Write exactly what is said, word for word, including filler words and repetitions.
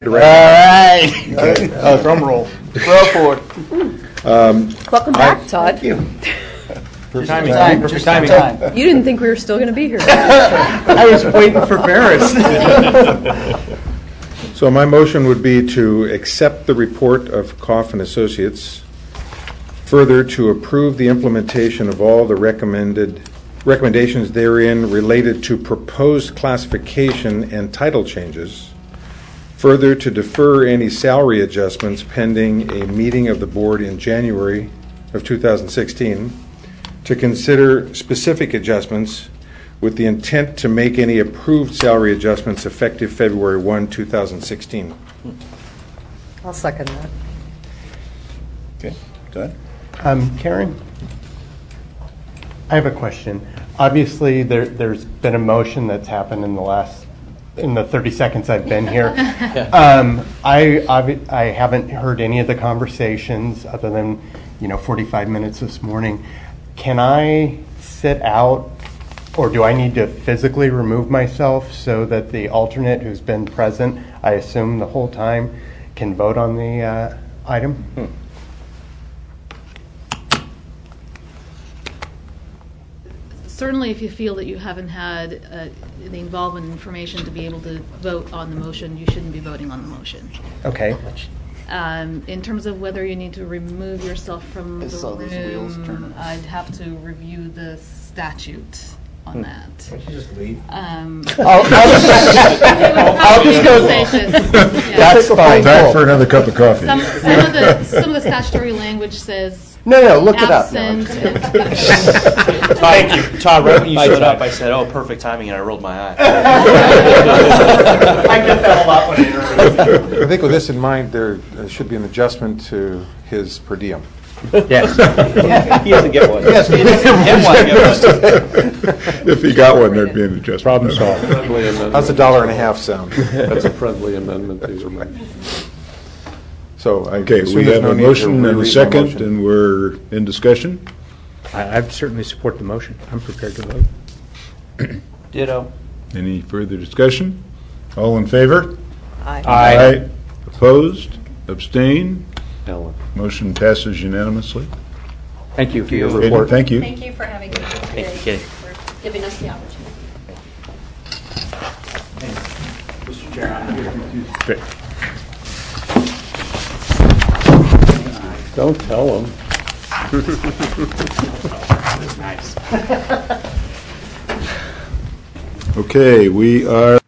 All right. Uh, drum roll. Roll for it. Um, Welcome back, I, Todd. Thank you. Perfect timing. Time. Perfect timing. Time. You didn't think we were still going to be here. I was waiting for Paris. So my motion would be to accept the report of Koff and Associates, further to approve the implementation of all the recommended recommendations therein related to proposed classification and title changes, further to defer any salary adjustments pending a meeting of the board in January of two thousand sixteen, to consider specific adjustments with the intent to make any approved salary adjustments effective February first, two thousand sixteen. I'll second that. Okay, go ahead. Um, Karen, I have a question. Obviously, there, there's been a motion that's happened in the last, in the thirty seconds I've been here. um, I, obvi- I haven't heard any of the conversations other than, you know, forty-five minutes this morning. Can I sit out, or do I need to physically remove myself so that the alternate who's been present, I assume the whole time, can vote on the uh, item? Hmm. Certainly, if you feel that you haven't had uh, the involvement information to be able to vote on the motion, you shouldn't be voting on the motion. Okay. Um, in terms of whether you need to remove yourself from the saw those wheels room, turning. I'd have to review the statute on Hmm. that. Why don't you just leave? Um, I'll, I'll, I'll just go. Yeah. That's fine. Back for another cup of coffee. Some, some of the some of the statutory language says No, no, look it up. absent. Thank you. Todd, right when you Bye, showed Todd. up, I said, oh, perfect timing, and I rolled my eye. I get that a lot when I interview. I think with this in mind, there uh, should be an adjustment to his per diem. Yes. He doesn't get one. Yes, he didn't get one. If he got one, there'd be an adjustment. Problem solved. Friendly amendment. How's a dollar and a half sound? That's a friendly amendment. These are So I Okay, assume we there's have no a need to motion and a reread my second, motion. and we're in discussion. I, I'd certainly support the motion. I'm prepared to vote. Ditto. Any further discussion? All in favor? Aye. Opposed? Abstain? Ellen. Motion passes unanimously. Thank you for your Okay, report. Thank you. Thank you for having me here Thank you, today, Kitty. for giving us the opportunity. Mister Chair, I'm here. Okay. Don't tell him. Nice. Okay, we are